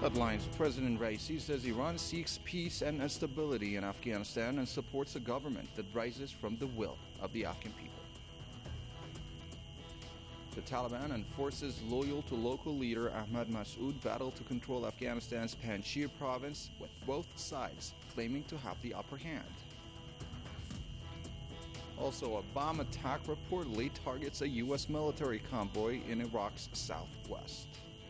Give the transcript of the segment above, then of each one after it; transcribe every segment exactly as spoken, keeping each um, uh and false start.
Headlines. President Raisi says Iran seeks peace and stability in Afghanistan and supports a government that rises from the will of the Afghan people. The Taliban and forces loyal to local leader Ahmad Massoud battle to control Afghanistan's Panjshir province, with both sides claiming to have the upper hand. Also, a bomb attack reportedly targets a U S military convoy in Iraq's southwest.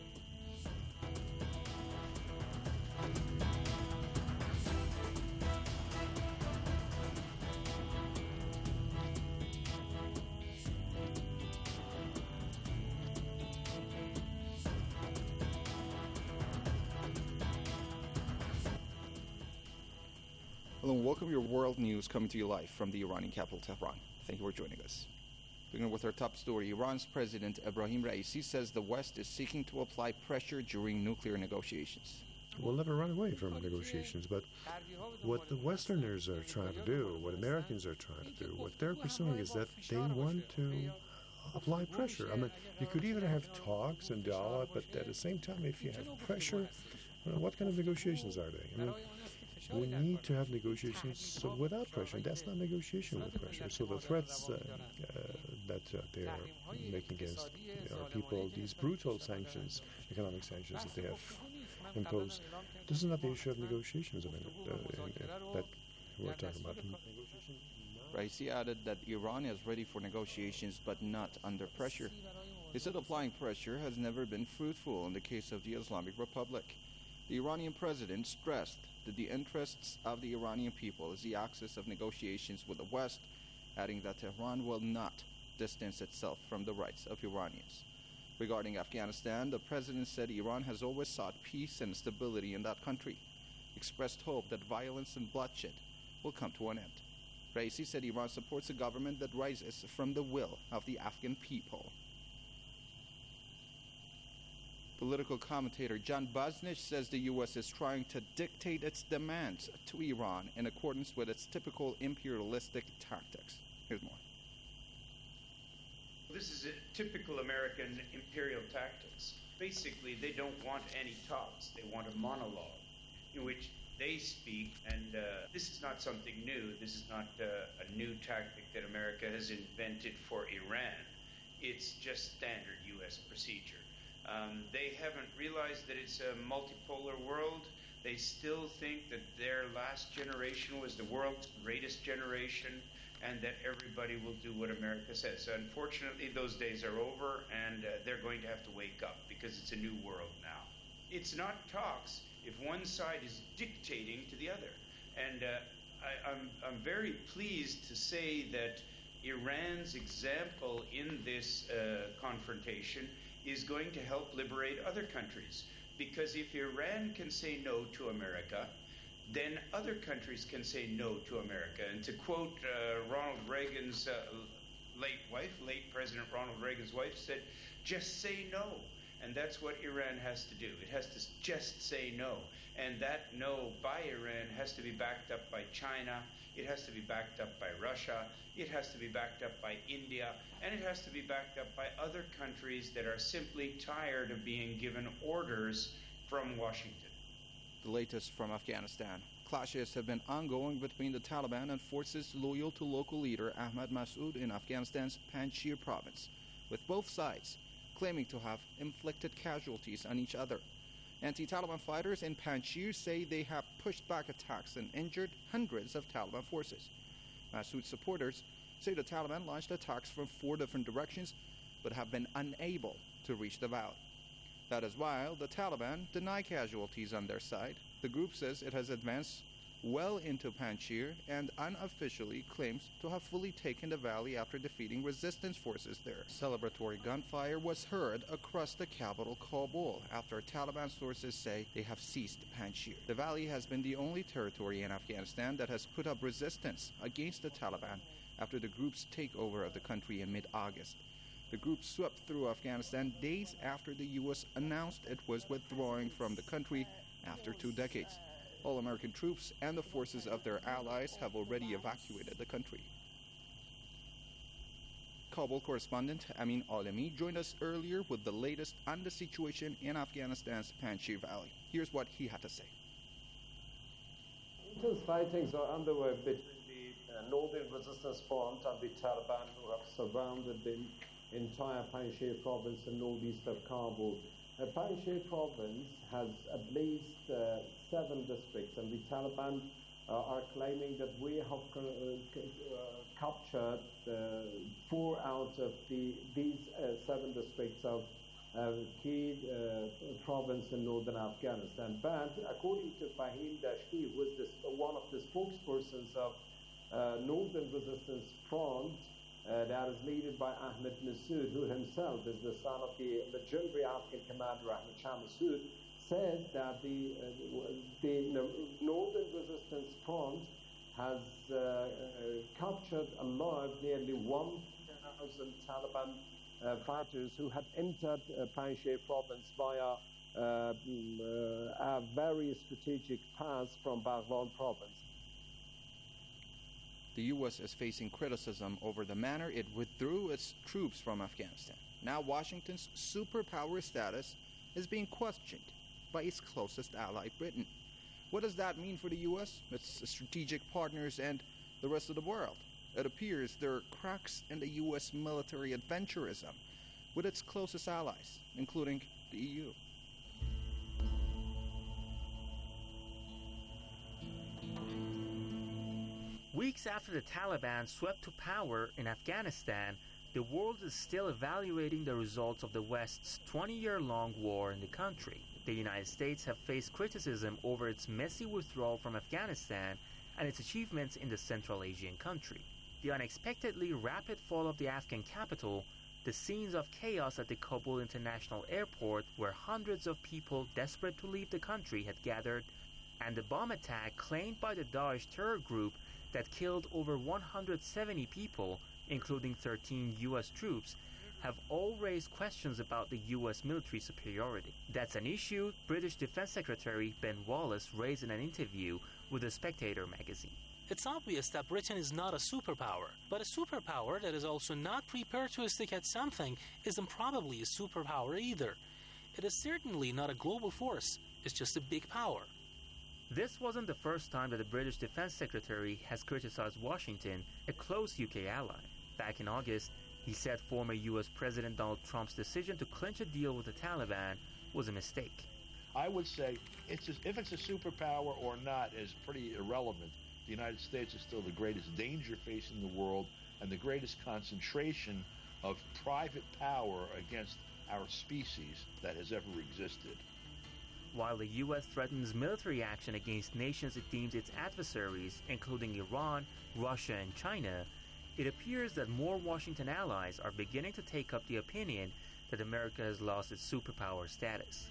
Hello and welcome to your world news coming to you live from the Iranian capital, Tehran. Thank you for joining us. Beginning with our top story, Iran's President Ebrahim Raisi says the West is seeking to apply pressure during nuclear negotiations. We'll never run away from negotiations, but what the Westerners are trying to do, what Americans are trying to do, what they're pursuing is that they want to apply pressure. I mean, you could even have talks and dialogue, but at the same time, if you have pressure, you know, what kind of negotiations are they? I mean, we need to have negotiations without pressure. That's not negotiation with pressure. So the threats uh, uh, that uh, they are making against our people, these brutal sanctions, economic sanctions that they have imposed, this is not the issue of negotiations. I mean, uh, uh, that we're talking about. Raisi added that Iran is ready for negotiations, but not under pressure. He said applying pressure has never been fruitful in the case of the Islamic Republic. The Iranian president stressed that the interests of the Iranian people is the axis of negotiations with the West, adding that Tehran will not distance itself from the rights of Iranians. Regarding Afghanistan, the president said Iran has always sought peace and stability in that country, expressed hope that violence and bloodshed will come to an end. Raisi said Iran supports a government that rises from the will of the Afghan people. Political commentator John Bosnich says the U S is trying to dictate its demands to Iran in accordance with its typical imperialistic tactics. Here's more. This is a typical American imperial tactics. Basically, they don't want any talks. They want a monologue in which they speak, and uh, this is not something new. This is not uh, a new tactic that America has invented for Iran. It's just standard U S procedure. Um, they haven't realized that it's a multipolar world. They still think that their last generation was the world's greatest generation and that everybody will do what America says. So unfortunately, those days are over, and uh, they're going to have to wake up because it's a new world now. It's not talks if one side is dictating to the other. And uh, I, I'm, I'm very pleased to say that Iran's example in this uh, confrontation is going to help liberate other countries. Because if Iran can say no to America, then other countries can say no to America. And to quote uh, Ronald Reagan's uh, late wife, late President Ronald Reagan's wife said, just say no. And that's what Iran has to do. It has to just say no. And that no by Iran has to be backed up by China. It has to be backed up by Russia. It has to be backed up by India. And it has to be backed up by other countries that are simply tired of being given orders from Washington. The latest from Afghanistan. Clashes have been ongoing between the Taliban and forces loyal to local leader Ahmad Massoud in Afghanistan's Panjshir province, with both sides claiming to have inflicted casualties on each other. Anti-Taliban fighters in Panjshir say they have pushed back attacks and injured hundreds of Taliban forces. Massoud supporters say the Taliban launched attacks from four different directions but have been unable to reach the valley. That is while the Taliban deny casualties on their side. The group says it has advanced well into Panjshir and unofficially claims to have fully taken the valley after defeating resistance forces there. Celebratory gunfire was heard across the capital, Kabul, after Taliban sources say they have seized Panjshir. The valley has been the only territory in Afghanistan that has put up resistance against the Taliban after the group's takeover of the country in mid-August. The group swept through Afghanistan days after the U S announced it was withdrawing from the country after two decades. All American troops and the forces of their allies have already evacuated the country. Kabul correspondent Amin Alemi joined us earlier with the latest on the situation in Afghanistan's Panjshir Valley. Here's what he had to say. Intense fightings are underway between the uh, Northern Resistance Front and the Taliban, who have surrounded the entire Panjshir province and northeast of Kabul. Uh, Panjshir province has at least uh, seven districts, and the Taliban uh, are claiming that we have uh, uh, captured uh, four out of the these uh, seven districts of uh, key uh, province in northern Afghanistan. But according to Fahim Dashti, who is this, one of the spokespersons of uh, Northern Resistance Front, uh, that is led by Ahmed Massoud, who himself is the son of the legendary Afghan commander Ahmed Shah Massoud, said that the, uh, the Northern Resistance Front has uh, uh, captured alive nearly one thousand Taliban uh, fighters who had entered uh, Panjshir province via uh, uh, a very strategic pass from Baghlan province. The U S is facing criticism over the manner it withdrew its troops from Afghanistan. Now Washington's superpower status is being questioned by its closest ally, Britain. What does that mean for the U S, its strategic partners, and the rest of the world? It appears there are cracks in the U S military adventurism with its closest allies, including the E U. Weeks after the Taliban swept to power in Afghanistan, the world is still evaluating the results of the West's twenty-year-long war in the country. The United States have faced criticism over its messy withdrawal from Afghanistan and its achievements in the Central Asian country. The unexpectedly rapid fall of the Afghan capital, the scenes of chaos at the Kabul International Airport where hundreds of people desperate to leave the country had gathered, and the bomb attack claimed by the Daesh terror group that killed over one hundred seventy people, including thirteen U S troops, have all raised questions about the U S military superiority. That's an issue British Defense Secretary Ben Wallace raised in an interview with The Spectator magazine. It's obvious that Britain is not a superpower, but a superpower that is also not prepared to stick at something isn't probably a superpower either. It is certainly not a global force, it's just a big power. This wasn't the first time that the British Defense Secretary has criticized Washington, a close U K ally. Back in August, he said former U S President Donald Trump's decision to clinch a deal with the Taliban was a mistake. I would say it's just, if it's a superpower or not is pretty irrelevant. The United States is still the greatest danger facing the world and the greatest concentration of private power against our species that has ever existed. While the U S threatens military action against nations it deems its adversaries, including Iran, Russia, and China, it appears that more Washington allies are beginning to take up the opinion that America has lost its superpower status.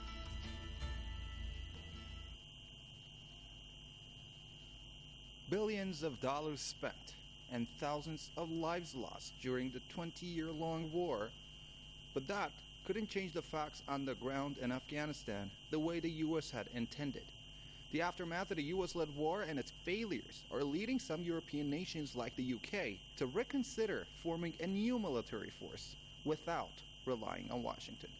Billions of dollars spent and thousands of lives lost during the twenty-year-long war, but that couldn't change the facts on the ground in Afghanistan the way the U S had intended. The aftermath of the U S-led war and its failures are leading some European nations like the U K to reconsider forming a new military force without relying on Washington.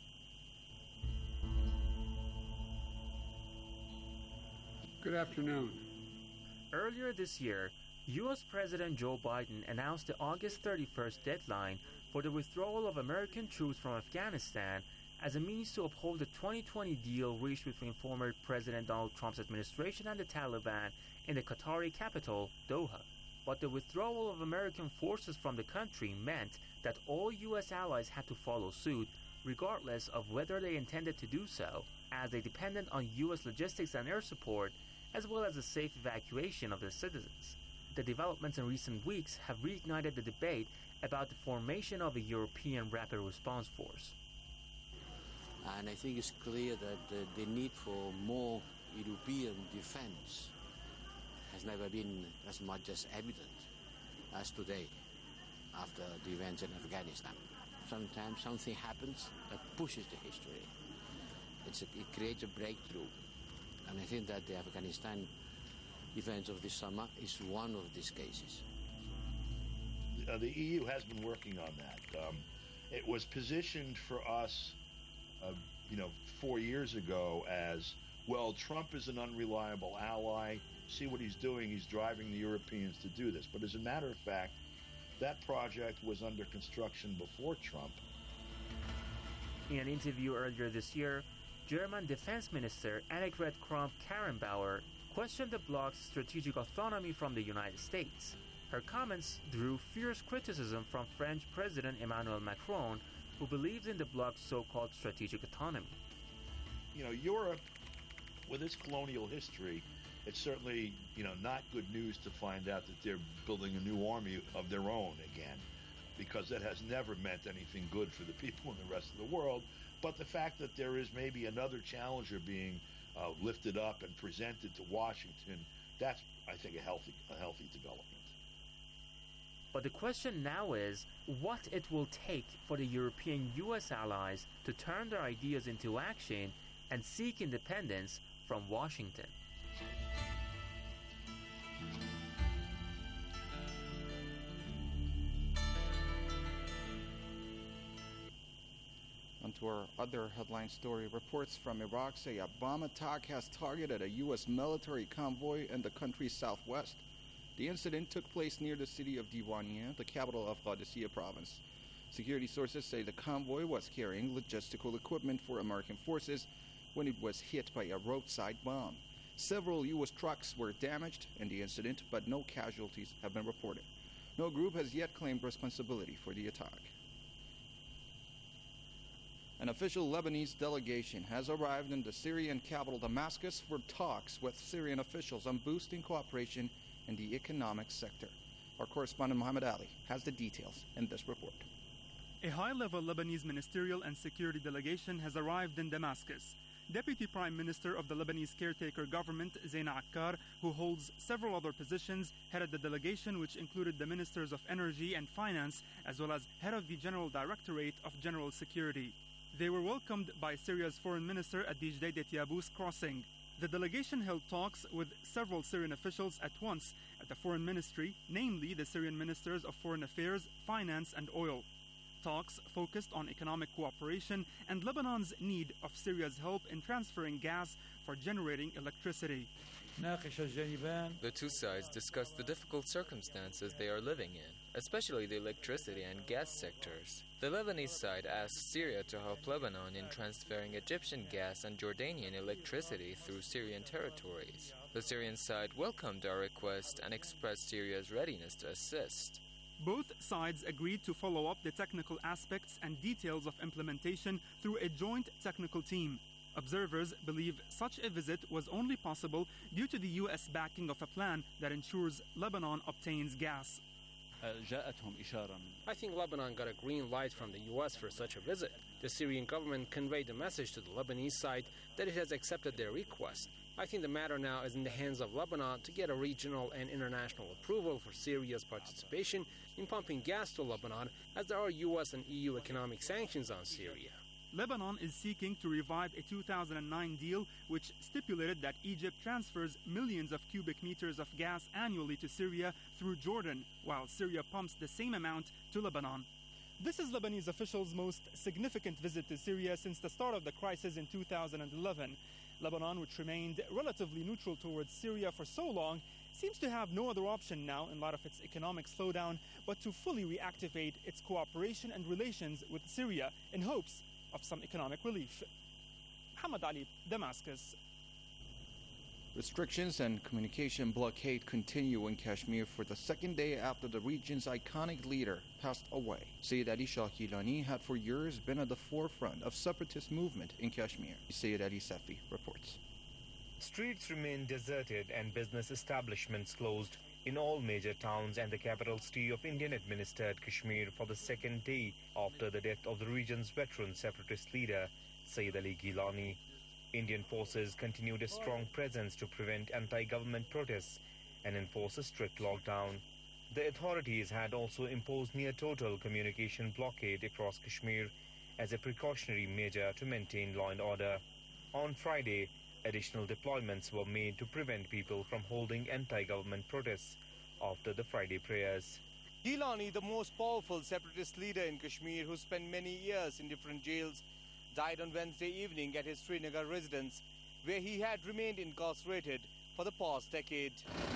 Good afternoon. Earlier this year, U S President Joe Biden announced the August thirty-first deadline for the withdrawal of American troops from Afghanistan as a means to uphold the twenty twenty deal reached between former President Donald Trump's administration and the Taliban in the Qatari capital, Doha. But the withdrawal of American forces from the country meant that all U S allies had to follow suit, regardless of whether they intended to do so, as they depended on U S logistics and air support, as well as the safe evacuation of their citizens. The developments in recent weeks have reignited the debate about the formation of a European Rapid Response Force. And I think it's clear that uh, the need for more European defense has never been as much as evident as today after the events in Afghanistan. Sometimes something happens that pushes the history. It's a, it creates a breakthrough. And I think that the Afghanistan events of this summer is one of these cases. uh, the E U has been working on that. Um, it was positioned for us, uh, you know, four years ago as, well, Trump is an unreliable ally. See what he's doing. He's driving the Europeans to do this. But as a matter of fact, that project was under construction before Trump. In an interview earlier this year, German Defense Minister Annegret Kramp-Karrenbauer questioned the bloc's strategic autonomy from the United States. Her comments drew fierce criticism from French President Emmanuel Macron, who believes in the bloc's so-called strategic autonomy. You know, Europe, with its colonial history, it's certainly, you know, not good news to find out that they're building a new army of their own again, because that has never meant anything good for the people in the rest of the world. But the fact that there is maybe another challenger being uh, lifted up and presented to Washington, that's, I think, a healthy, a healthy development. But the question now is what it will take for the European U S allies to turn their ideas into action and seek independence from Washington. On to our other headline story. Reports from Iraq say a bomb attack has targeted a U S military convoy in the country's southwest. The incident took place near the city of Diwania, the capital of Qadisiyah province. Security sources say the convoy was carrying logistical equipment for American forces when it was hit by a roadside bomb. Several U S trucks were damaged in the incident, but no casualties have been reported. No group has yet claimed responsibility for the attack. An official Lebanese delegation has arrived in the Syrian capital Damascus for talks with Syrian officials on boosting cooperation in the economic sector. Our correspondent Mohammed Ali has the details in this report. A high-level Lebanese ministerial and security delegation has arrived in Damascus. Deputy Prime Minister of the Lebanese caretaker government, Zain Akkar, who holds several other positions, headed the delegation, which included the Ministers of Energy and Finance, as well as head of the General Directorate of General Security. They were welcomed by Syria's Foreign Minister at the Jdeida-Tiabous crossing. The delegation held talks with several Syrian officials at once at the Foreign Ministry, namely the Syrian Ministers of Foreign Affairs, Finance and Oil. Talks focused on economic cooperation and Lebanon's need of Syria's help in transferring gas for generating electricity. The two sides discussed the difficult circumstances they are living in, especially the electricity and gas sectors. The Lebanese side asked Syria to help Lebanon in transferring Egyptian gas and Jordanian electricity through Syrian territories. The Syrian side welcomed our request and expressed Syria's readiness to assist. Both sides agreed to follow up the technical aspects and details of implementation through a joint technical team. Observers believe such a visit was only possible due to the U S backing of a plan that ensures Lebanon obtains gas. I think Lebanon got a green light from the U S for such a visit. The Syrian government conveyed a message to the Lebanese side that it has accepted their request. I think the matter now is in the hands of Lebanon to get a regional and international approval for Syria's participation in pumping gas to Lebanon, as there are U S and E U economic sanctions on Syria. Lebanon is seeking to revive a two thousand nine deal which stipulated that Egypt transfers millions of cubic meters of gas annually to Syria through Jordan, while Syria pumps the same amount to Lebanon. This is Lebanese officials' most significant visit to Syria since the start of the crisis in two thousand eleven. Lebanon, which remained relatively neutral towards Syria for so long, seems to have no other option now in light of its economic slowdown but to fully reactivate its cooperation and relations with Syria in hopes of some economic relief. Muhammad Ali, Damascus. Restrictions and communication blockade continue in Kashmir for the second day after the region's iconic leader passed away. Sayyid Ali Shah Gilani had for years been at the forefront of separatist movement in Kashmir. Sayyid Ali Safi reports. Streets remain deserted and business establishments closed in all major towns and the capital city of Indian-administered Kashmir for the second day after the death of the region's veteran separatist leader, Sayyid Ali Gilani. Indian forces continued a strong presence to prevent anti-government protests and enforce a strict lockdown. The authorities had also imposed near-total communication blockade across Kashmir as a precautionary measure to maintain law and order. On Friday, additional deployments were made to prevent people from holding anti-government protests after the Friday prayers. Gilani, the most powerful separatist leader in Kashmir who spent many years in different jails, died on Wednesday evening at his Srinagar residence, where he had remained incarcerated for the past decade.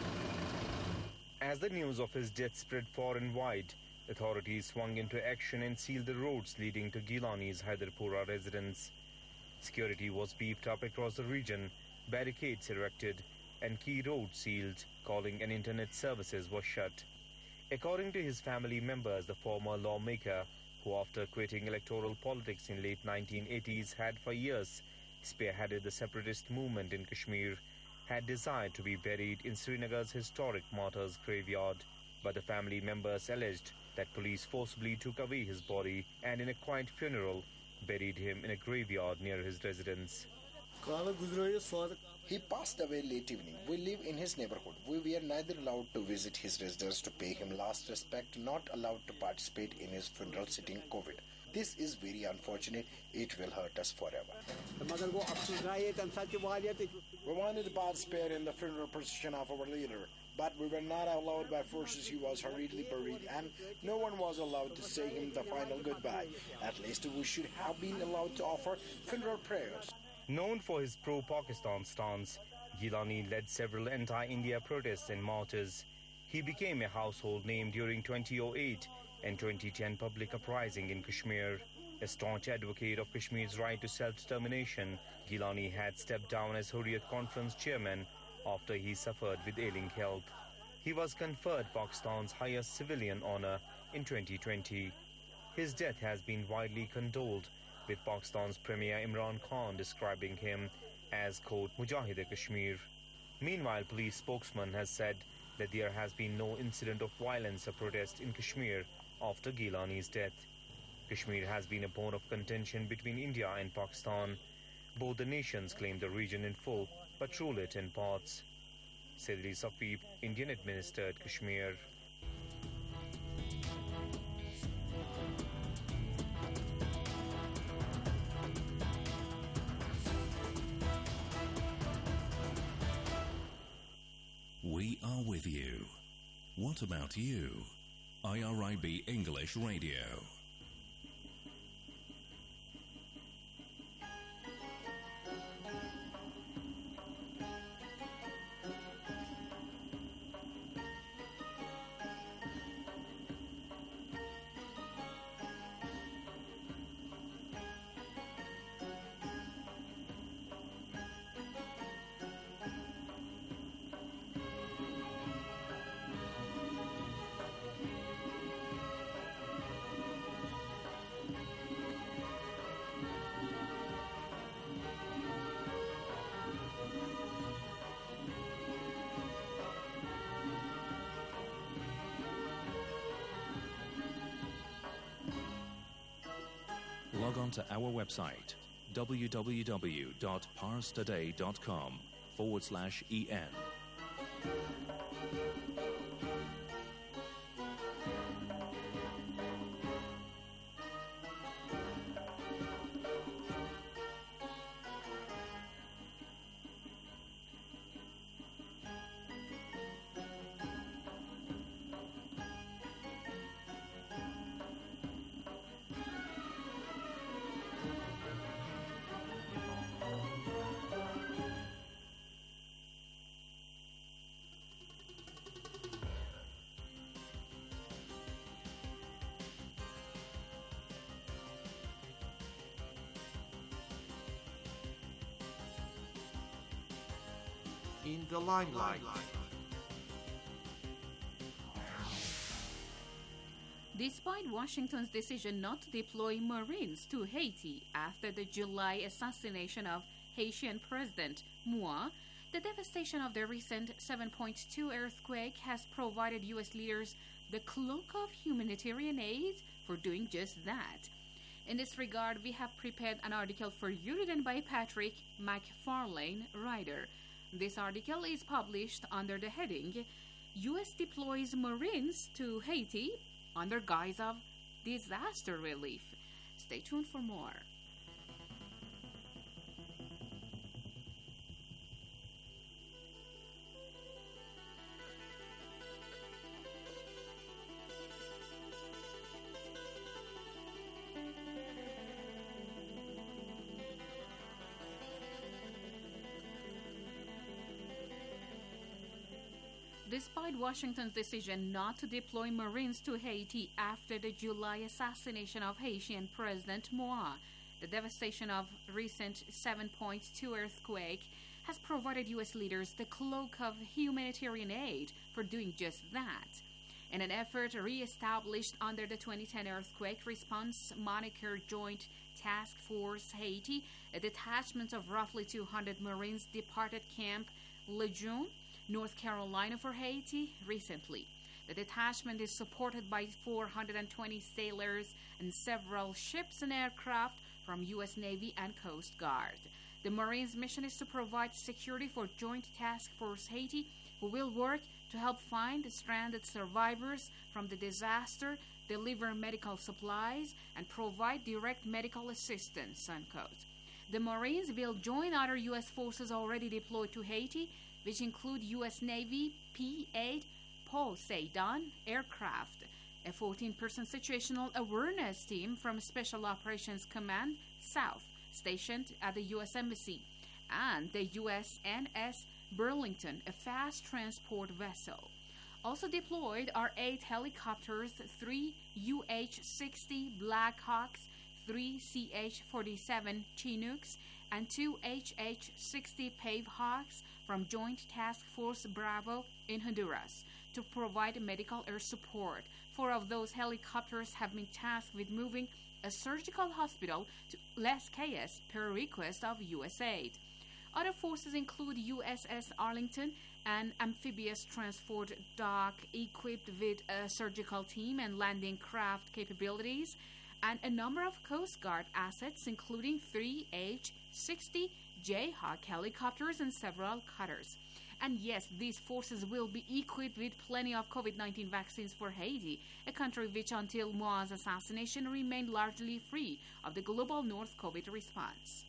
As the news of his death spread far and wide, authorities swung into action and sealed the roads leading to Gilani's Hyderpura residence. Security was beefed up across the region, barricades erected, and key roads sealed, calling and internet services were shut. According to his family members, the former lawmaker, who after quitting electoral politics in late nineteen eighties had for years spearheaded the separatist movement in Kashmir, had desired to be buried in Srinagar's historic martyrs' graveyard. But the family members alleged that police forcibly took away his body and in a quiet funeral buried him in a graveyard near his residence. He passed away late evening. We live in his neighborhood. We were neither allowed to visit his residence to pay him last respect, not allowed to participate in his funeral sitting COVID. This is very unfortunate. It will hurt us forever. We wanted to participate in the funeral procession of our leader, but we were not allowed by forces. He was hurriedly buried and no one was allowed to say him the final goodbye. At least we should have been allowed to offer funeral prayers. Known for his pro-Pakistan stance, Gilani led several anti-India protests and marches. He became a household name during twenty oh eight and twenty ten public uprising in Kashmir. A staunch advocate of Kashmir's right to self-determination, Gilani had stepped down as Hurriyat Conference chairman after he suffered with ailing health. He was conferred Pakistan's highest civilian honor in twenty twenty. His death has been widely condoled, with Pakistan's Premier Imran Khan describing him as, quote, Mujahid-e-Kashmir. Meanwhile, police spokesman has said that there has been no incident of violence or protest in Kashmir after Gilani's death. Kashmir has been a bone of contention between India and Pakistan. Both the nations claim the region in full, but rule it in parts. Saidri Safib, Indian-administered Kashmir. We are with you. What about you? I R I B English Radio. Log on to our website, www.parstoday.com forward slash EN. In the limelight. Despite Washington's decision not to deploy Marines to Haiti after the July assassination of Haitian President Moi, the devastation of the recent seven point two earthquake has provided U S leaders the cloak of humanitarian aid for doing just that. In this regard, we have prepared an article for you written by Patrick McFarlane, writer. This article is published under the heading U S deploys Marines to Haiti under guise of disaster relief. Stay tuned for more. Despite Washington's decision not to deploy Marines to Haiti after the July assassination of Haitian President Moi, the devastation of recent seven point two earthquake has provided U S leaders the cloak of humanitarian aid for doing just that. In an effort re-established under the twenty ten earthquake response moniker Joint Task Force Haiti, a detachment of roughly two hundred Marines departed Camp Lejeune, North Carolina for Haiti recently. The detachment is supported by four hundred twenty sailors and several ships and aircraft from U S Navy and Coast Guard. The Marines' mission is to provide security for Joint Task Force Haiti, who will work to help find stranded survivors from the disaster, deliver medical supplies, and provide direct medical assistance, unquote. The Marines will join other U S forces already deployed to Haiti, which include U S Navy P eight Poseidon aircraft, a fourteen-person situational awareness team from Special Operations Command South, stationed at the U S Embassy, and the U S N S Burlington, a fast transport vessel. Also deployed are eight helicopters, three U H sixty Blackhawks, three C H forty-seven Chinooks, and two H H sixty Pavehawks from Joint Task Force Bravo in Honduras to provide medical air support. Four of those helicopters have been tasked with moving a surgical hospital to Les Cayes per request of U S aid. Other forces include U S S Arlington, an amphibious transport dock equipped with a surgical team and landing craft capabilities, and a number of Coast Guard assets, including three H sixty Jayhawk helicopters and several cutters. And yes, these forces will be equipped with plenty of COVID nineteen vaccines for Haiti, a country which until Moi's assassination remained largely free of the global North COVID response.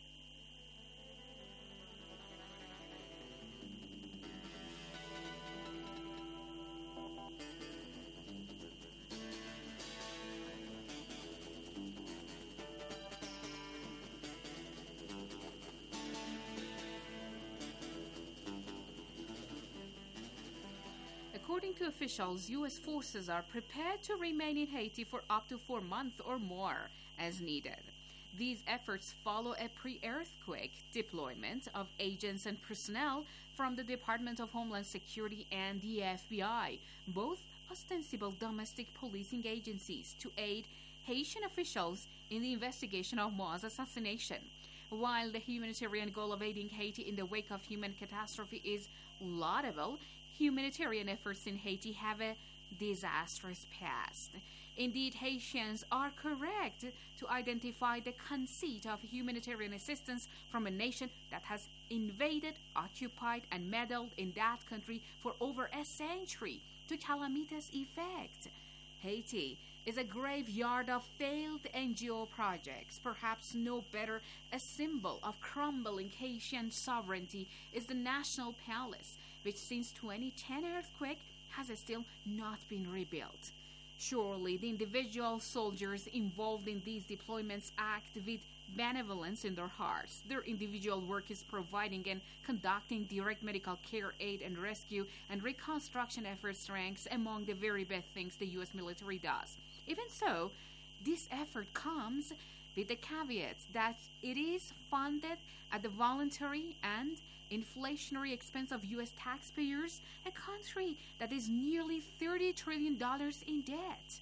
According to officials, U S forces are prepared to remain in Haiti for up to four months or more as needed. These efforts follow a pre-earthquake deployment of agents and personnel from the Department of Homeland Security and the F B I, both ostensible domestic policing agencies, to aid Haitian officials in the investigation of Moi's assassination. While the humanitarian goal of aiding Haiti in the wake of human catastrophe is laudable, humanitarian efforts in Haiti have a disastrous past. Indeed, Haitians are correct to identify the conceit of humanitarian assistance from a nation that has invaded, occupied, and meddled in that country for over a century to calamitous effect. Haiti is a graveyard of failed N G O projects. Perhaps no better a symbol of crumbling Haitian sovereignty is the National Palace, which since twenty ten earthquake has still not been rebuilt. Surely the individual soldiers involved in these deployments act with benevolence in their hearts. Their individual work is providing and conducting direct medical care, aid and rescue and reconstruction efforts ranks among the very best things the U S military does. Even so, this effort comes with the caveat that it is funded at the voluntary and inflationary expense of U S taxpayers, a country that is nearly thirty trillion dollars in debt.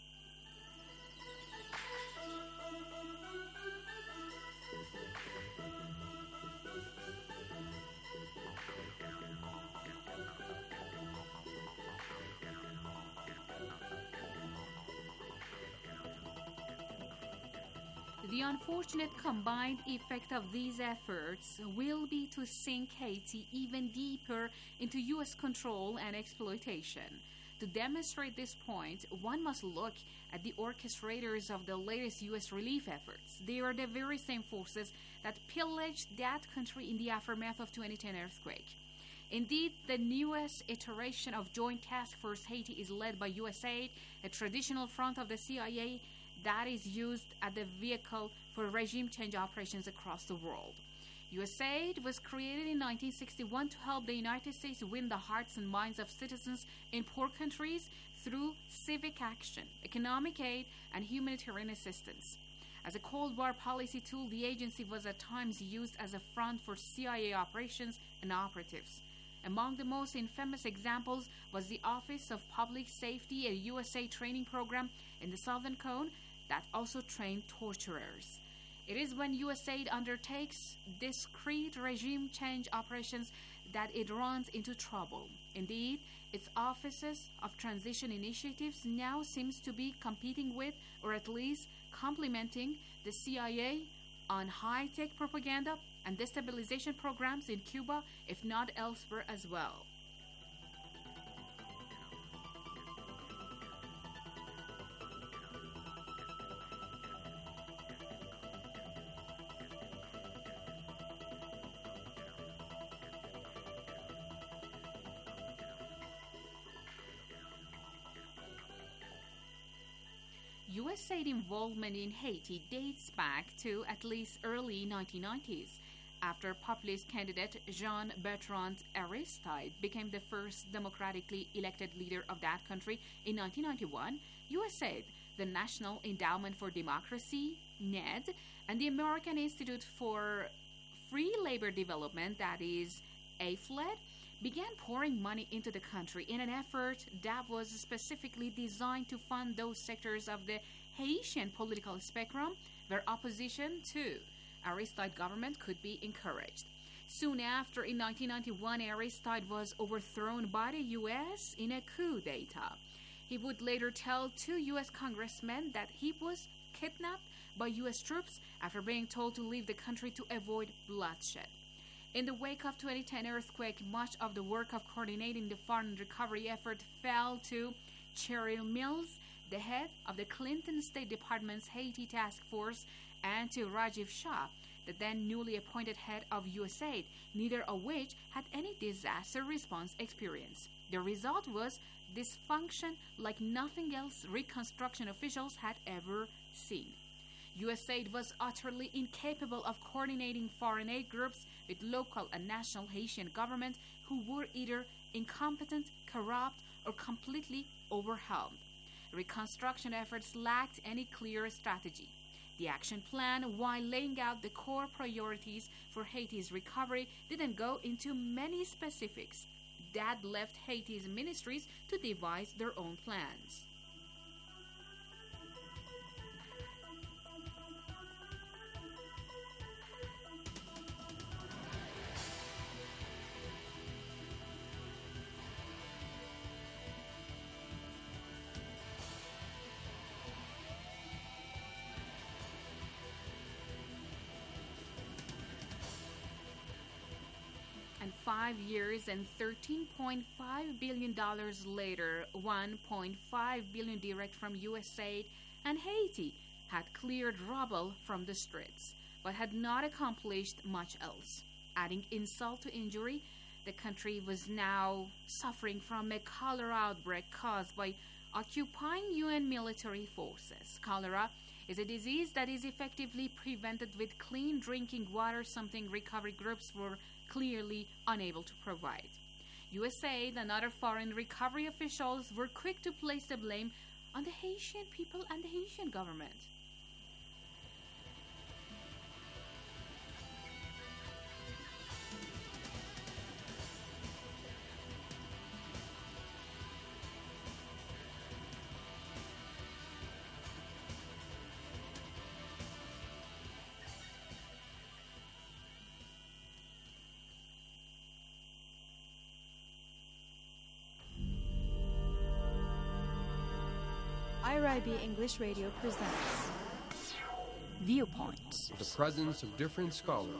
The unfortunate combined effect of these efforts will be to sink Haiti even deeper into U S control and exploitation. To demonstrate this point, one must look at the orchestrators of the latest U S relief efforts. They are the very same forces that pillaged that country in the aftermath of twenty ten earthquake. Indeed, the newest iteration of Joint Task Force Haiti is led by U S A I D, a traditional front of the C I A that is used as the vehicle for regime change operations across the world. U S A I D was created in nineteen sixty-one to help the United States win the hearts and minds of citizens in poor countries through civic action, economic aid, and humanitarian assistance. As a Cold War policy tool, the agency was at times used as a front for C I A operations and operatives. Among the most infamous examples was the Office of Public Safety, a U S A training program in the Southern Cone that also trained torturers. It is when U S A I D undertakes discrete regime change operations that it runs into trouble. Indeed, its offices of transition initiatives now seems to be competing with, or at least complementing, the C I A on high-tech propaganda and destabilization programs in Cuba, if not elsewhere as well. U S A I D involvement in Haiti dates back to at least early nineteen nineties, after populist candidate Jean-Bertrand Aristide became the first democratically elected leader of that country in nineteen ninety-one. U S A I D, the National Endowment for Democracy, N E D, and the American Institute for Free Labor Development, that is A F L E D, began pouring money into the country in an effort that was specifically designed to fund those sectors of the Haitian political spectrum where opposition to Aristide government could be encouraged. Soon after, in nineteen ninety-one, Aristide was overthrown by the U S in a coup d'etat. He would later tell two U S congressmen that he was kidnapped by U S troops after being told to leave the country to avoid bloodshed. In the wake of twenty ten earthquake, much of the work of coordinating the foreign recovery effort fell to Cheryl Mills, the head of the Clinton State Department's Haiti Task Force, and to Rajiv Shah, the then newly appointed head of U S A I D, neither of which had any disaster response experience. The result was dysfunction like nothing else reconstruction officials had ever seen. U S A I D was utterly incapable of coordinating foreign aid groups with local and national Haitian government who were either incompetent, corrupt, or completely overwhelmed. Reconstruction efforts lacked any clear strategy. The action plan, while laying out the core priorities for Haiti's recovery, didn't go into many specifics. That left Haiti's ministries to devise their own plans. Five years and thirteen point five billion dollars later, one point five billion dollars direct from U S A I D, and Haiti had cleared rubble from the streets, but had not accomplished much else. Adding insult to injury, the country was now suffering from a cholera outbreak caused by occupying U N military forces. Cholera is a disease that is effectively prevented with clean drinking water, something recovery groups were clearly unable to provide. U S A I D and other foreign recovery officials were quick to place the blame on the Haitian people and the Haitian government. I R I B English Radio presents Viewpoints. The presence of different scholars.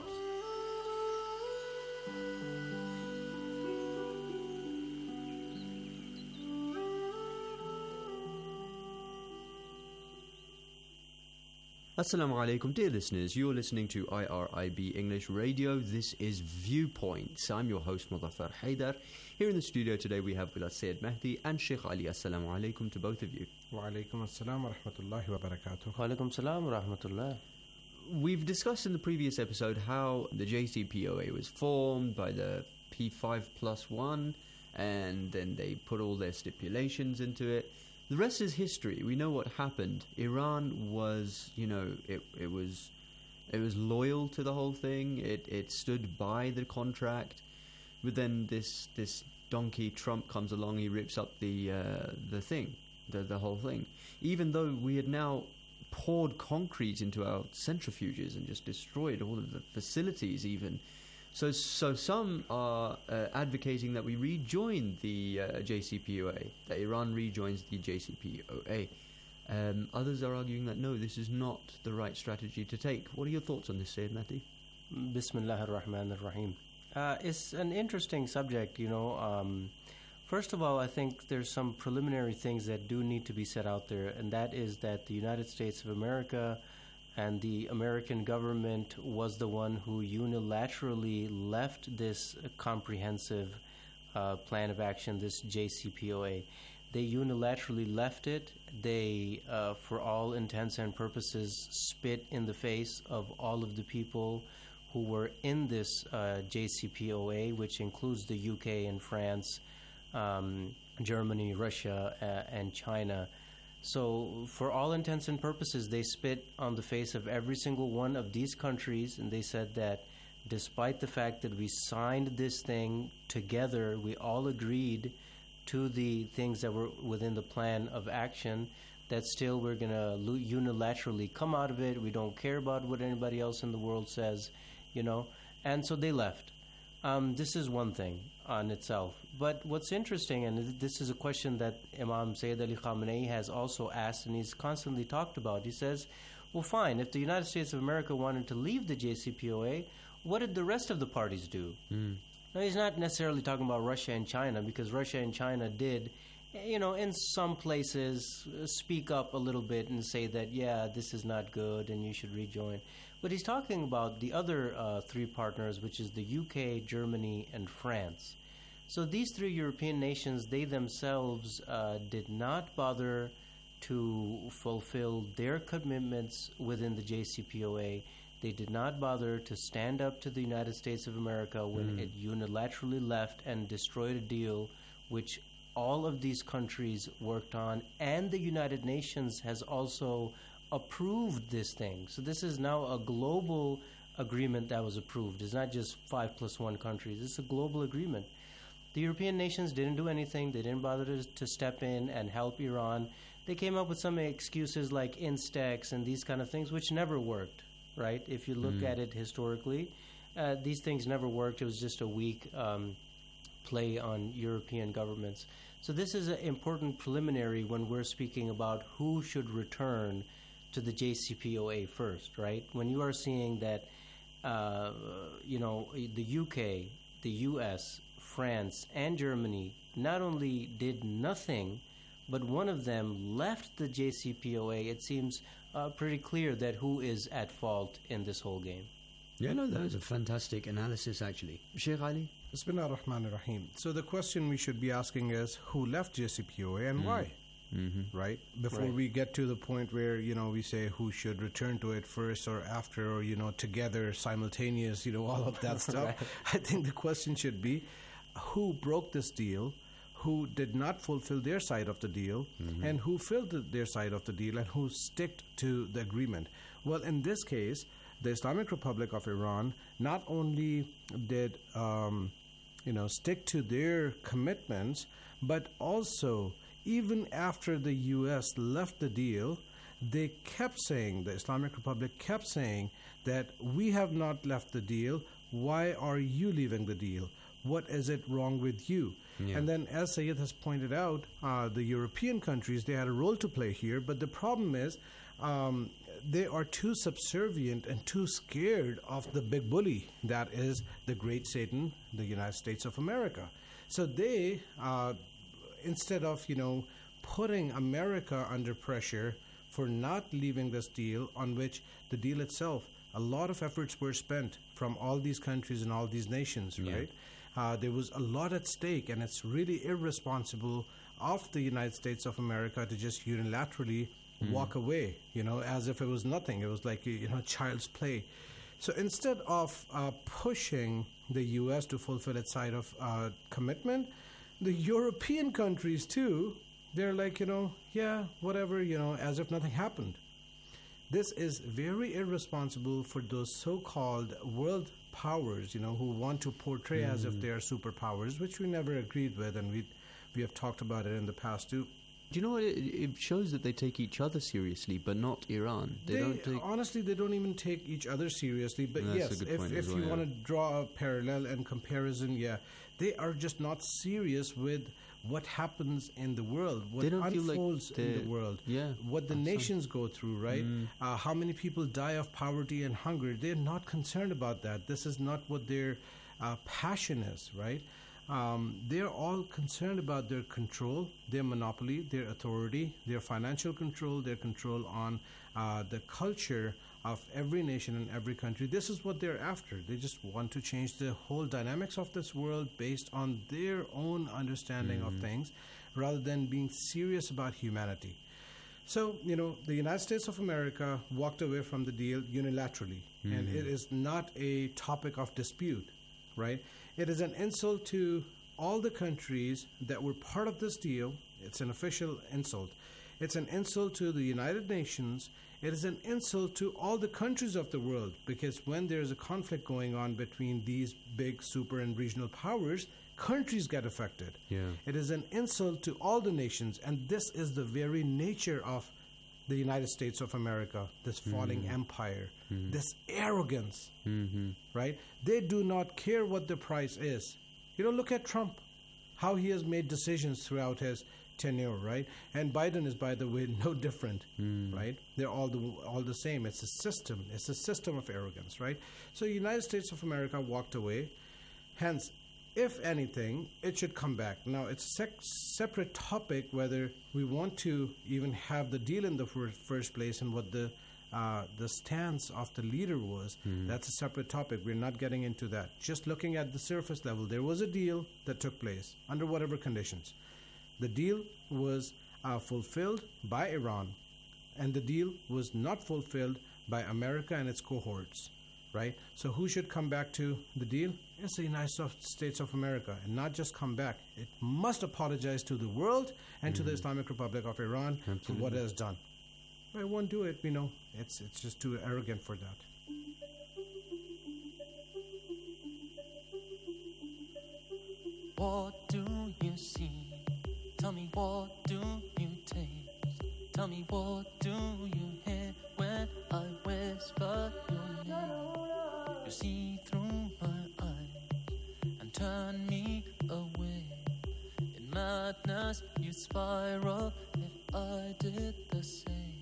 Assalamu alaikum, dear listeners. You're listening to I R I B English Radio. This is Viewpoints. I'm your host, Muzaffar Haidar. Here in the studio today we have with us Sayyid Mahdi and Sheikh Ali. Assalamu alaikum to both of you. Wa alaikum assalam wa rahmatullahi wa barakatuh. Wa alaikum assalam wa rahmatullah. we've discussed in the previous episode how the J C P O A was formed by the P five plus one, and then they put all their stipulations into it. The rest is history. We know what happened. Iran was, you know, it it was it was loyal to the whole thing. It it stood by the contract. But then this this donkey Trump comes along. He rips up the uh, the thing, the the whole thing. Even though we had now poured concrete into our centrifuges and just destroyed all of the facilities even. So so some are uh, advocating that we rejoin the uh, J C P O A, that Iran rejoins the J C P O A. Um, others are arguing that no, this is not the right strategy to take. What are your thoughts on this, Sayyid Mahdi? Bismillah ar-Rahman ar-Rahim. Uh, it's an interesting subject, you know. Um, First of all, I think there's some preliminary things that do need to be set out there, and that is that the United States of America and the American government was the one who unilaterally left this comprehensive uh, plan of action, this J C P O A. They unilaterally left it. They, uh, for all intents and purposes, spit in the face of all of the people who were in this uh, J C P O A, which includes the U K and France, Um, Germany, Russia, uh, and China. So for all intents and purposes, they spit on the face of every single one of these countries, and they said that despite the fact that we signed this thing together, we all agreed to the things that were within the plan of action, that still we're going to unilaterally come out of it. We don't care about what anybody else in the world says, you know. And so they left. Um, this is one thing on itself. But what's interesting, and this is a question that Imam Sayyid Ali Khamenei has also asked and he's constantly talked about. He says, well, fine, if the United States of America wanted to leave the J C P O A, what did the rest of the parties do? Mm. Now, he's not necessarily talking about Russia and China, because Russia and China did, you know, in some places speak up a little bit and say that, yeah, this is not good and you should rejoin. But he's talking about the other uh, three partners, which is the U K, Germany, and France. So these three European nations, they themselves uh, did not bother to fulfill their commitments within the J C P O A. They did not bother to stand up to the United States of America when mm. it unilaterally left and destroyed a deal which all of these countries worked on, and the United Nations has also approved this thing. So this is now a global agreement that was approved. It's not just five plus one countries. It's a global agreement. The European nations didn't do anything. They didn't bother to, to step in and help Iran. They came up with some excuses like Instex and these kind of things, which never worked, right? If you look mm. at it historically, uh, these things never worked. It was just a weak um, play on European governments. So this is an important preliminary when we're speaking about who should return to the J C P O A first, right? When you are seeing that, uh, you know, the U K, the U S, France, and Germany not only did nothing, but one of them left the J C P O A, it seems uh, pretty clear that who is at fault in this whole game. Yeah, no, that was a fantastic analysis, actually. Sheikh Ali? Bismillah ar-Rahman ar-Rahim. So the question we should be asking is, who left J C P O A and mm. why? Mm-hmm. Right? Before right. we get to the point where, you know, we say who should return to it first or after, or, you know, together, simultaneous, you know, all of that stuff. Right. I think the question should be, who broke this deal, who did not fulfill their side of the deal, mm-hmm. and who filled their side of the deal, and who sticked to the agreement. Well, in this case, the Islamic Republic of Iran not only did, um, you know, stick to their commitments, but also, even after the U S left the deal, they kept saying, the Islamic Republic kept saying that we have not left the deal. Why are you leaving the deal? What is it wrong with you? Yeah. And then, as Sayyid has pointed out, uh, the European countries, they had a role to play here, but the problem is um, they are too subservient and too scared of the big bully that is the great Satan, the United States of America. So they, uh, instead of, you know, putting America under pressure for not leaving this deal, on which the deal itself, a lot of efforts were spent from all these countries and all these nations, yeah. right? Uh, there was a lot at stake, and it's really irresponsible of the United States of America to just unilaterally mm. walk away, you know, as if it was nothing. It was like, you know, child's play. So instead of uh, pushing the U S to fulfill its side of uh, commitment, the European countries too, they're like, you know, yeah, whatever, you know, as if nothing happened. This is very irresponsible for those so-called world powers, you know, who want to portray mm. as if they are superpowers, which we never agreed with, and we we have talked about it in the past too. Do you know what? It, it shows that they take each other seriously, but not Iran. They, they don't take... Honestly, they don't even take each other seriously. But That's yes, if, point if well, you yeah. want to draw a parallel and comparison, yeah, they are just not serious with what happens in the world, what unfolds like in the world, yeah, what the nations go through, right? Mm. Uh, how many people die of poverty and hunger. They're not concerned about that. This is not what their uh, passion is, right? Um, they're all concerned about their control, their monopoly, their authority, their financial control, their control on uh, the culture of every nation and every country. This is what they're after. They just want to change the whole dynamics of this world based on their own understanding mm-hmm. of things, rather than being serious about humanity. So, you know, the United States of America walked away from the deal unilaterally, mm-hmm. and it is not a topic of dispute, right? It is an insult to all the countries that were part of this deal. It's an official insult. It's an insult to the United Nations. It is an insult to all the countries of the world, because when there's a conflict going on between these big super and regional powers, countries get affected. Yeah. It is an insult to all the nations, and this is the very nature of the United States of America, this falling mm-hmm. empire, mm-hmm. this arrogance, mm-hmm. right? They do not care what the price is. You know, look at Trump, how he has made decisions throughout his tenure, right? And Biden is, by the way, no different, mm. right? They're all the all the same. It's a system. It's a system of arrogance, right? So the United States of America walked away. Hence, if anything, it should come back. Now, it's a sec- separate topic whether we want to even have the deal in the fir- first place and what the uh, the stance of the leader was. Mm. That's a separate topic. We're not getting into that. Just looking at the surface level, there was a deal that took place under whatever conditions. The deal was uh, fulfilled by Iran, and the deal was not fulfilled by America and its cohorts, right? So who should come back to the deal? It's the United States of America, and not just come back. It must apologize to the world and mm. to the Islamic Republic of Iran Absolutely. for what it has done. But it won't do it, you know. It's, it's just too arrogant for that. What do you see? Tell me, what do you taste? Tell me, what do you hear when I whisper your name? You see through my eyes and turn me away. In madness you spiral if I did the same.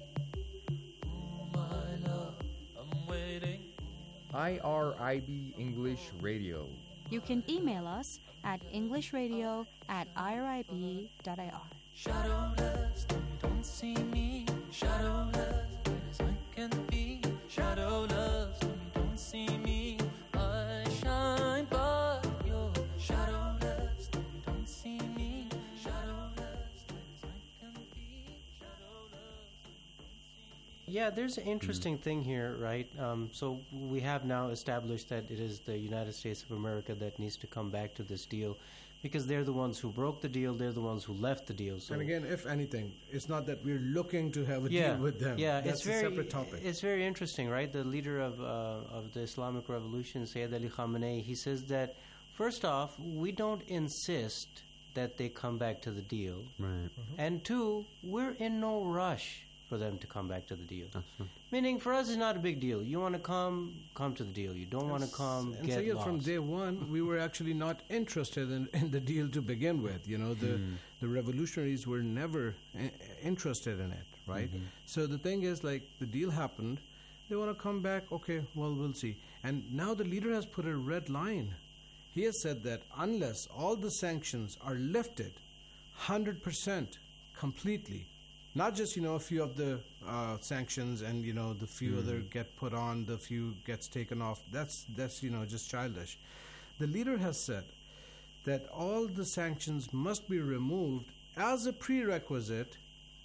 Oh my love, I'm waiting. I R I B English Radio. You can email us at englishradio at irib dot I R. Shadowless, you don't see me. Shadowless, as I can be. Shadowless, you don't see me. I shine, but you're shadowless, you don't see me. Shadowless, as I can be. Shadowless, you don't see me. Yeah, there's an interesting mm. thing here, right? Um, so we have now established that it is the United States of America that needs to come back to this deal, because they're the ones who broke the deal, they're the ones who left the deal. So and again, if anything, it's not that we're looking to have a yeah, deal with them. Yeah, That's it's very, a separate topic. It's very interesting, right? The leader of uh, of the Islamic Revolution, Sayyid Ali Khamenei, he says that, first off, we don't insist that they come back to the deal. Right. Mm-hmm. And two, we're in no rush for them to come back to the deal. That's right. Meaning, for us, it's not a big deal. You want to come, come to the deal. You don't want to come, and get so, yeah, lost. from day one, we were actually not interested in, in the deal to begin with. You know, the Mm. the revolutionaries were never I- interested in it, right? Mhm. So the thing is, like, the deal happened. They want to come back. Okay, well, we'll see. And now the leader has put a red line. He has said that unless all the sanctions are lifted, one hundred percent, completely, not just, you know, a few of the uh, sanctions and, you know, the few Mm. other get put on, the few gets taken off. That's, that's you know, just childish. The leader has said that all the sanctions must be removed as a prerequisite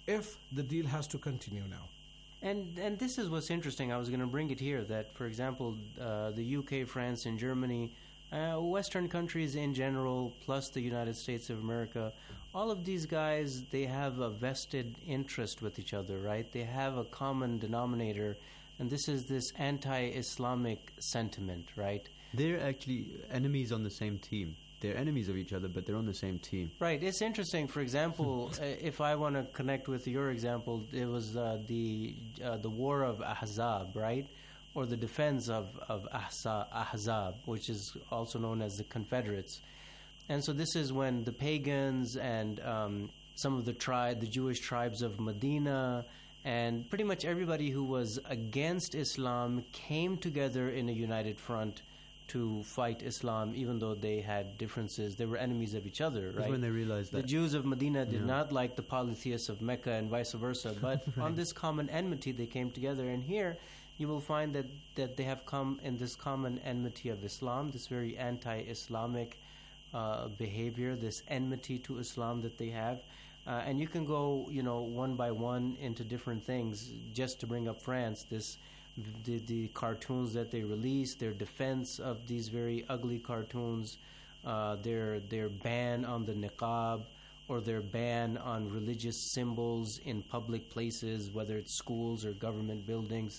if the deal has to continue now. And and this is what's interesting. I was going to bring it here that, for example, uh, the U K, France, and Germany, uh, Western countries in general, plus the United States of America, all of these guys, they have a vested interest with each other, right? They have a common denominator, and this is this anti-Islamic sentiment, right? They're actually enemies on the same team. They're enemies of each other, but they're on the same team. Right. It's interesting. For example, uh, if I want to connect with your example, it was uh, the uh, the war of Ahzab, right? Or the defense of, of Ahza- Ahzab, which is also known as the Confederates. And so this is when the pagans and um, some of the tribe, the Jewish tribes of Medina, and pretty much everybody who was against Islam came together in a united front to fight Islam, even though they had differences. They were enemies of each other, right? That's when they realized that. The Jews of Medina did Yeah. not like the polytheists of Mecca and vice versa, but Right. on this common enmity they came together. And here you will find that, that they have come in this common enmity of Islam, this very anti-Islamic uh, behavior, this enmity to Islam that they have. Uh, and you can go, you know, one by one into different things. Just to bring up France, this the, the cartoons that they release, their defense of these very ugly cartoons, uh, their their ban on the niqab, or their ban on religious symbols in public places, whether it's schools or government buildings.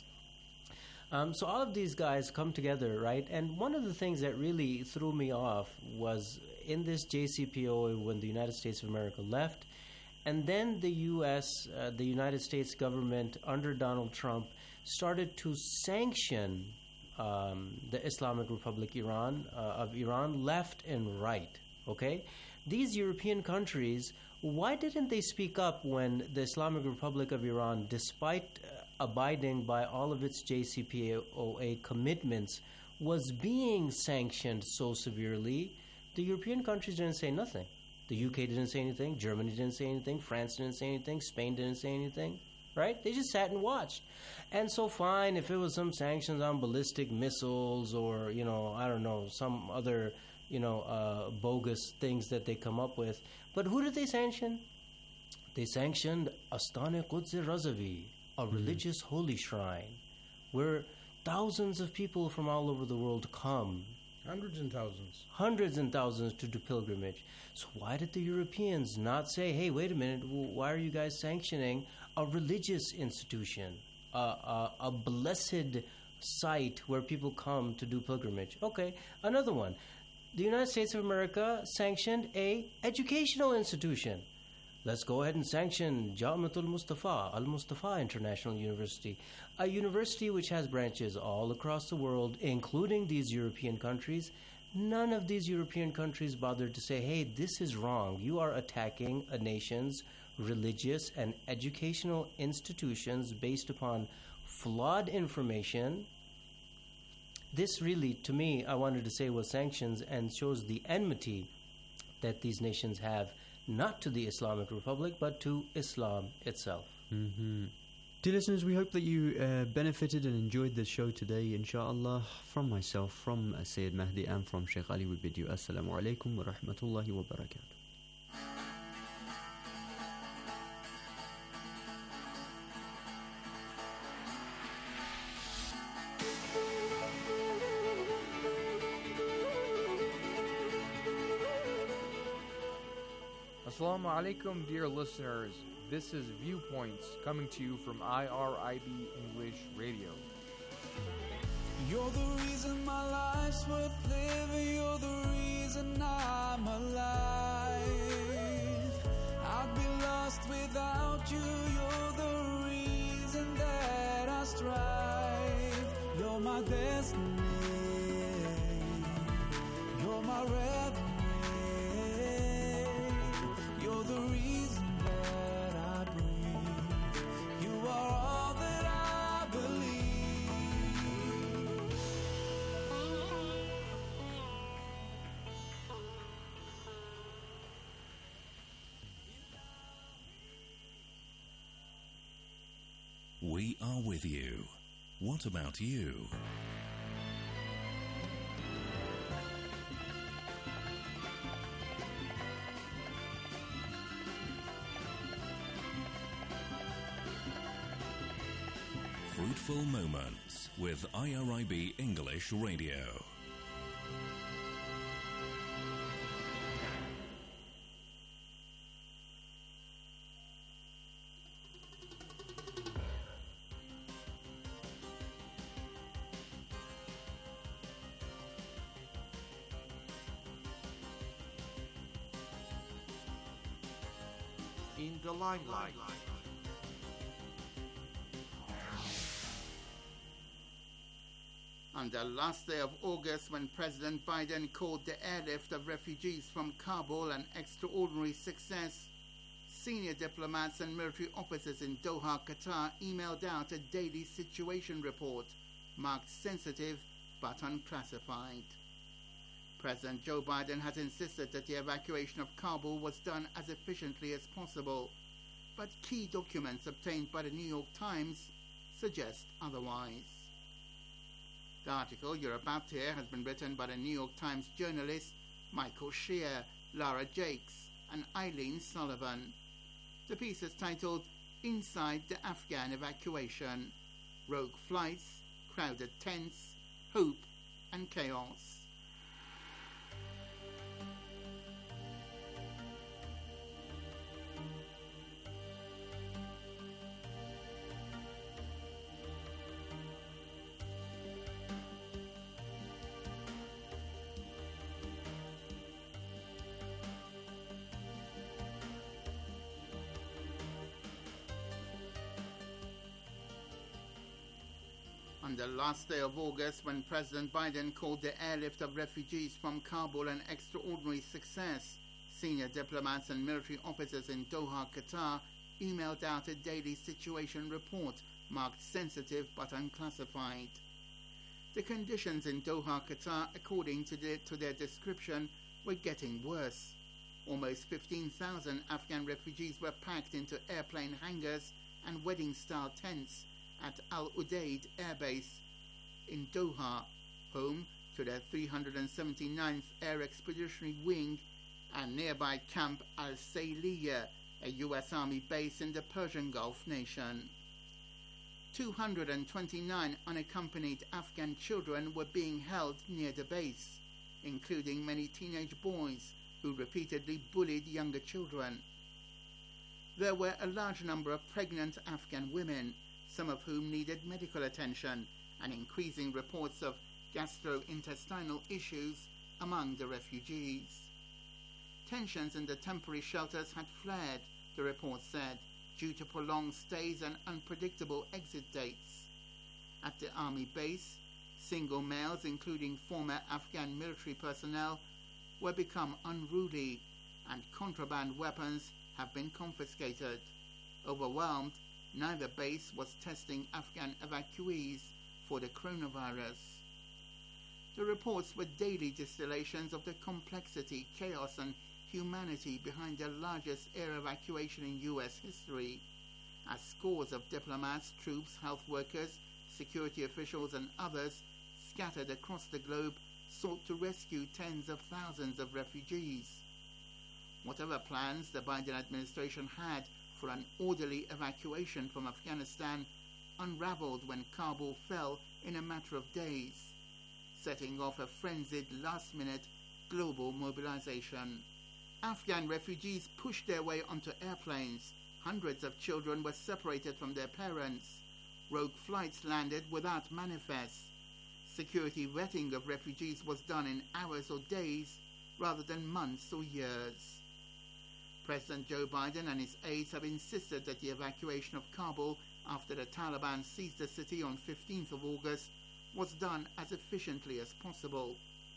Um, so all of these guys come together, right? And one of the things that really threw me off was in this J C P O A when the United States of America left, and then the U S, uh, the United States government under Donald Trump started to sanction um, the Islamic Republic Iran uh, of Iran left and right. Okay, these European countries, why didn't they speak up when the Islamic Republic of Iran, despite uh, abiding by all of its J C P O A commitments, was being sanctioned so severely? The European countries didn't say nothing. The U K didn't say anything. Germany didn't say anything. France didn't say anything. Spain didn't say anything. Right? They just sat and watched. And so fine, if it was some sanctions on ballistic missiles or, you know, I don't know, some other, you know, uh, bogus things that they come up with. But who did they sanction? They sanctioned Astana Quds Razavi, a mm-hmm. religious holy shrine, where thousands of people from all over the world come. Hundreds and thousands. Hundreds and thousands to do pilgrimage. So why did the Europeans not say, hey, wait a minute, why are you guys sanctioning a religious institution, a, a, a blessed site where people come to do pilgrimage? Okay, another one. The United States of America sanctioned a educational institution. Let's go ahead and sanction Jamiatul Mustafa, Al-Mustafa International University, a university which has branches all across the world, including these European countries. None of these European countries bothered to say, hey, this is wrong. You are attacking a nation's religious and educational institutions based upon flawed information. This really, to me, I wanted to say was sanctions and shows the enmity that these nations have, not to the Islamic Republic, but to Islam itself. Mm-hmm. Dear listeners, we hope that you uh, benefited and enjoyed this show today, inshallah. From myself, from uh, Sayyid Mahdi, and from Sheikh Ali, we bid you assalamu alaikum wa rahmatullahi wa barakatuh. Assalamu alaikum, dear listeners. This is Viewpoints coming to you from I R I B English Radio. You're the reason my life's worth living. You're the reason I'm alive. I'd be lost without you. You're the reason that I strive. You're my destiny. You're my revenue. You're the reason that I breathe. You are all that I believe. We are with you. What about you? Fruitful Moments with I R I B English Radio. In the limelight. On the last day of August, when President Biden called the airlift of refugees from Kabul an extraordinary success, senior diplomats and military officers in Doha, Qatar, emailed out a daily situation report marked sensitive but unclassified. President Joe Biden has insisted that the evacuation of Kabul was done as efficiently as possible, but key documents obtained by the New York Times suggest otherwise. The article you're about to hear has been written by the New York Times journalists Michael Shear, Lara Jakes, and Eileen Sullivan. The piece is titled Inside the Afghan Evacuation: Rogue Flights, Crowded Tents, Hope and Chaos. On the last day of August, when President Biden called the airlift of refugees from Kabul an extraordinary success, senior diplomats and military officers in Doha, Qatar, emailed out a daily situation report marked sensitive but unclassified. The conditions in Doha, Qatar, according to, the, to their description, were getting worse. Almost fifteen thousand Afghan refugees were packed into airplane hangars and wedding-style tents at Al Udeid Air Base in Doha, home to the three hundred seventy-ninth Air Expeditionary Wing, and nearby Camp Al-Sayliya, a U S Army base in the Persian Gulf nation. two hundred twenty-nine unaccompanied Afghan children were being held near the base, including many teenage boys who repeatedly bullied younger children. There were a large number of pregnant Afghan women, some of whom needed medical attention, and increasing reports of gastrointestinal issues among the refugees. Tensions in the temporary shelters had flared, the report said, due to prolonged stays and unpredictable exit dates. At the army base, single males, including former Afghan military personnel, were become unruly, and contraband weapons have been confiscated. Overwhelmed, neither base was testing Afghan evacuees for the coronavirus. The reports were daily distillations of the complexity, chaos, and humanity behind the largest air evacuation in U S history, as scores of diplomats, troops, health workers, security officials, and others scattered across the globe sought to rescue tens of thousands of refugees. Whatever plans the Biden administration had for an orderly evacuation from Afghanistan unraveled when Kabul fell in a matter of days, setting off a frenzied last-minute global mobilization. Afghan refugees pushed their way onto airplanes. Hundreds of children were separated from their parents. Rogue flights landed without manifests. Security vetting of refugees was done in hours or days rather than months or years. President Joe Biden and his aides have insisted that the evacuation of Kabul after the Taliban seized the city on fifteenth of August was done as efficiently as possible.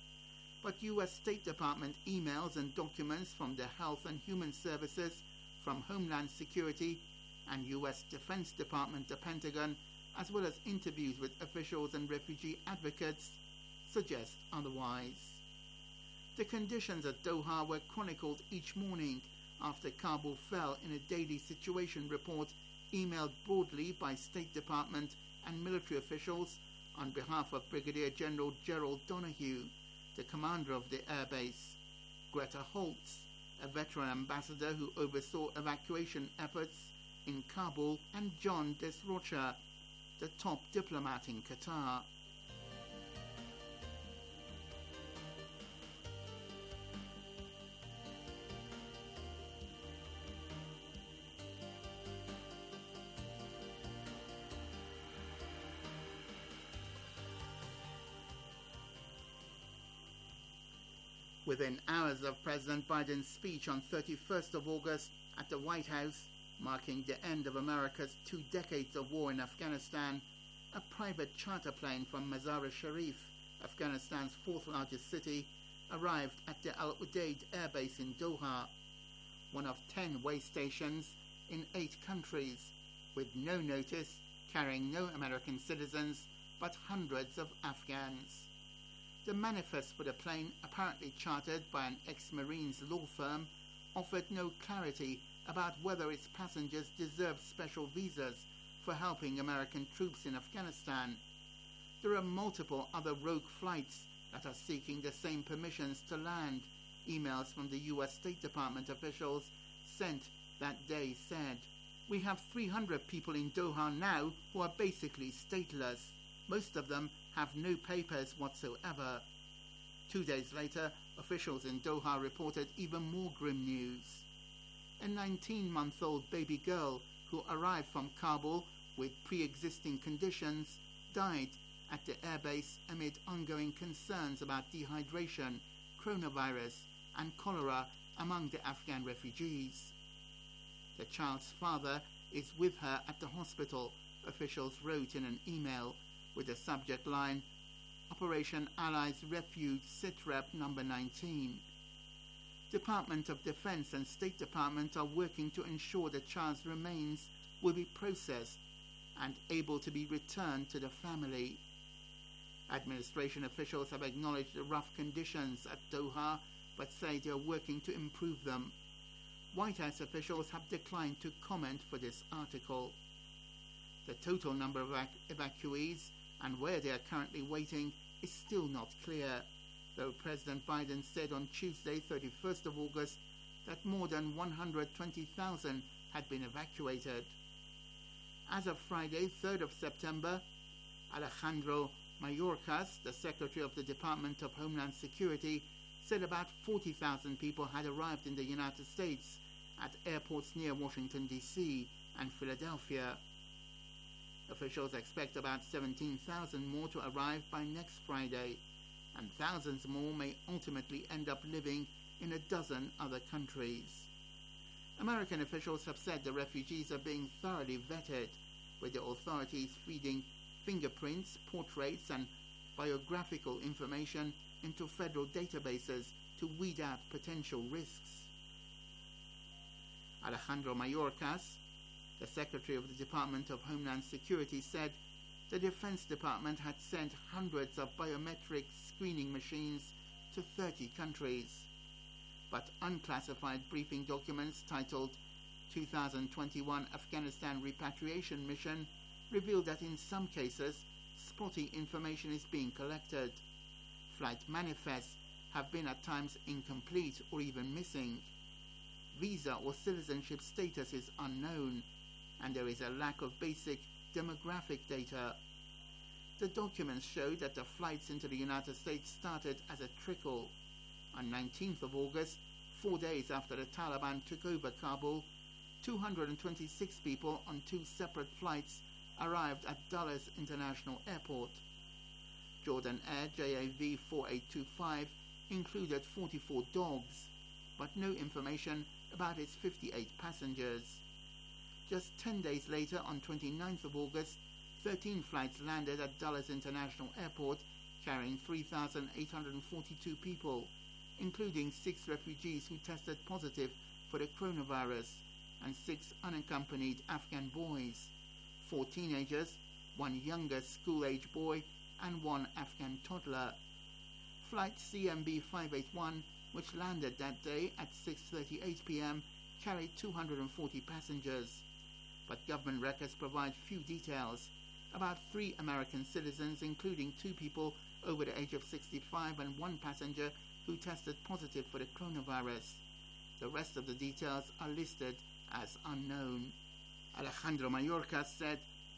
But U S State Department emails and documents from the Health and Human Services, from Homeland Security, and U S Defense Department, the Pentagon, as well as interviews with officials and refugee advocates, suggest otherwise. The conditions at Doha were chronicled each morning after Kabul fell in a daily situation report emailed broadly by State Department and military officials on behalf of Brigadier General Gerald Donahue, the commander of the airbase, Greta Holtz, a veteran ambassador who oversaw evacuation efforts in Kabul, and John Desrocha, the top diplomat in Qatar. Within hours of President Biden's speech on thirty-first of August at the White House, marking the end of America's two decades of war in Afghanistan, a private charter plane from Mazar-e-Sharif, Afghanistan's fourth largest city, arrived at the Al Udeid Air Base in Doha, one of ten way stations in eight countries, with no notice, carrying no American citizens, but hundreds of Afghans. The manifest for the plane, apparently chartered by an ex-Marines law firm, offered no clarity about whether its passengers deserved special visas for helping American troops in Afghanistan. There are multiple other rogue flights that are seeking the same permissions to land, emails from the U S State Department officials sent that day said. We have three hundred people in Doha now who are basically stateless. Most of them have no papers whatsoever. Two days later, officials in Doha reported even more grim news. A nineteen-month-old baby girl who arrived from Kabul with pre-existing conditions died at the airbase amid ongoing concerns about dehydration, coronavirus, and cholera among the Afghan refugees. The child's father is with her at the hospital, officials wrote in an email, with the subject line, Operation Allies Refuge Sitrep number nineteen. Department of Defense and State Department are working to ensure the child's remains will be processed and able to be returned to the family. Administration officials have acknowledged the rough conditions at Doha, but say they are working to improve them. White House officials have declined to comment for this article. The total number of evac- evacuees and where they are currently waiting is still not clear, though President Biden said on Tuesday, thirty-first of August, that more than one hundred twenty thousand had been evacuated. As of Friday, third of September, Alejandro Mayorkas, the Secretary of the Department of Homeland Security, said about forty thousand people had arrived in the United States at airports near Washington, D C and Philadelphia. Officials expect about seventeen thousand more to arrive by next Friday, and thousands more may ultimately end up living in a dozen other countries. American officials have said the refugees are being thoroughly vetted, with the authorities feeding fingerprints, portraits, and biographical information into federal databases to weed out potential risks. Alejandro Mayorkas, the Secretary of the Department of Homeland Security, said the Defense Department had sent hundreds of biometric screening machines to thirty countries. But unclassified briefing documents titled two thousand twenty-one Afghanistan Repatriation Mission revealed that in some cases, spotty information is being collected. Flight manifests have been at times incomplete or even missing. Visa or citizenship status is unknown, and there is a lack of basic demographic data. The documents show that the flights into the United States started as a trickle. On nineteenth of August, four days after the Taliban took over Kabul, two hundred twenty-six people on two separate flights arrived at Dulles International Airport. Jordan Air J A V four eight two five included forty-four dogs, but no information about its fifty-eight passengers. Just ten days later, on twenty-ninth of August, thirteen flights landed at Dulles International Airport carrying three thousand eight hundred forty-two people, including six refugees who tested positive for the coronavirus and six unaccompanied Afghan boys, four teenagers, one younger school-age boy, and one Afghan toddler. Flight C M B five eighty-one, which landed that day at six thirty-eight p.m., carried two hundred forty passengers, but government records provide few details about three American citizens, including two people over the age of sixty-five and one passenger who tested positive for the coronavirus. The rest of the details are listed as unknown. Alejandro Mayorkas said,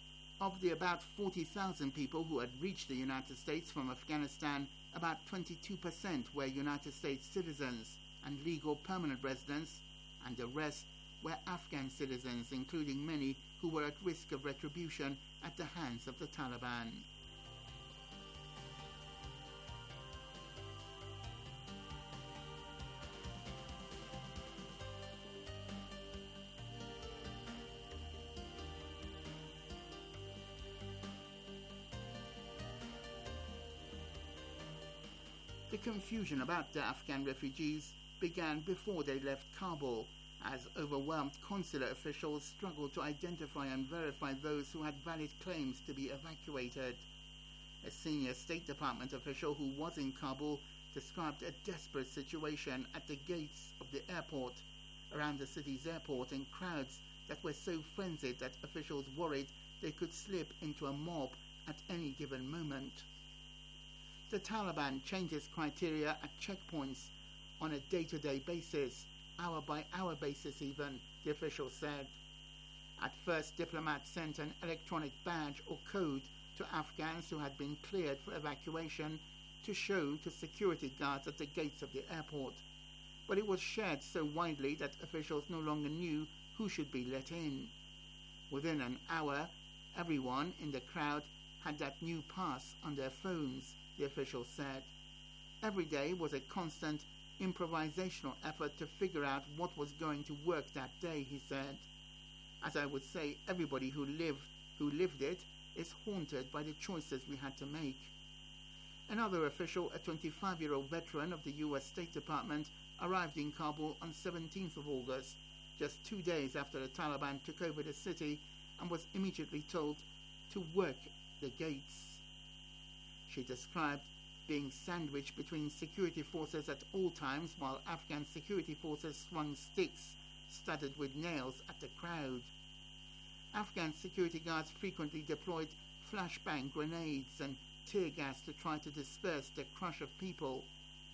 Of the about forty thousand people who had reached the United States from Afghanistan, about twenty-two percent were United States citizens and legal permanent residents, and the rest were Afghan citizens, including many who were at risk of retribution at the hands of the Taliban. The confusion about the Afghan refugees began before they left Kabul, as overwhelmed consular officials struggled to identify and verify those who had valid claims to be evacuated. A senior State Department official who was in Kabul described a desperate situation at the gates of the airport, around the city's airport, in crowds that were so frenzied that officials worried they could slip into a mob at any given moment. The Taliban changes criteria at checkpoints on a day-to-day basis, hour-by-hour basis even, the official said. At first, diplomats sent an electronic badge or code to Afghans who had been cleared for evacuation to show to security guards at the gates of the airport. But it was shared so widely that officials no longer knew who should be let in. Within an hour, everyone in the crowd had that new pass on their phones, the official said. Every day was a constant improvisational effort to figure out what was going to work that day, he said. As I would say, everybody who lived, who lived it is haunted by the choices we had to make. Another official, a twenty-five-year-old veteran of the U S State Department, arrived in Kabul on seventeenth of August, just two days after the Taliban took over the city, and was immediately told to work the gates. She described being sandwiched between security forces at all times while Afghan security forces swung sticks studded with nails at the crowd. Afghan security guards frequently deployed flashbang grenades and tear gas to try to disperse the crush of people.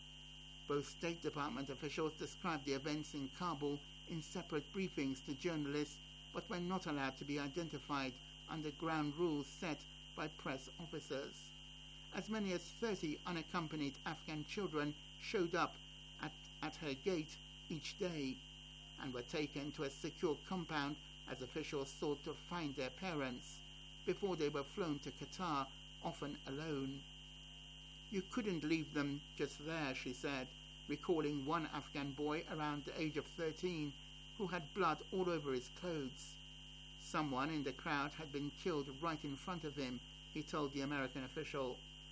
Both State Department officials described the events in Kabul in separate briefings to journalists, but were not allowed to be identified under ground rules set by press officers. As many as thirty unaccompanied Afghan children showed up at, at her gate each day and were taken to a secure compound as officials sought to find their parents before they were flown to Qatar, often alone. You couldn't leave them just there, she said, recalling one Afghan boy around the age of thirteen who had blood all over his clothes. Someone in the crowd had been killed right in front of him, he told the American official.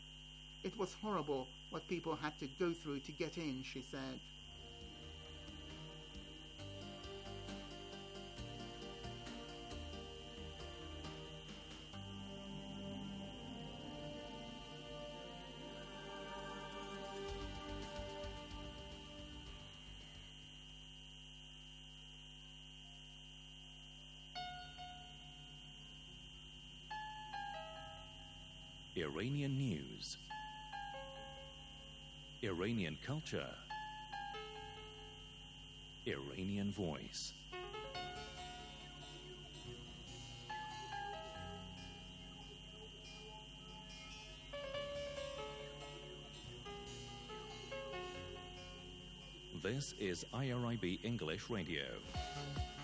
It was horrible what people had to go through to get in, she said. Iranian news, Iranian culture, Iranian voice. This is I R I B English Radio.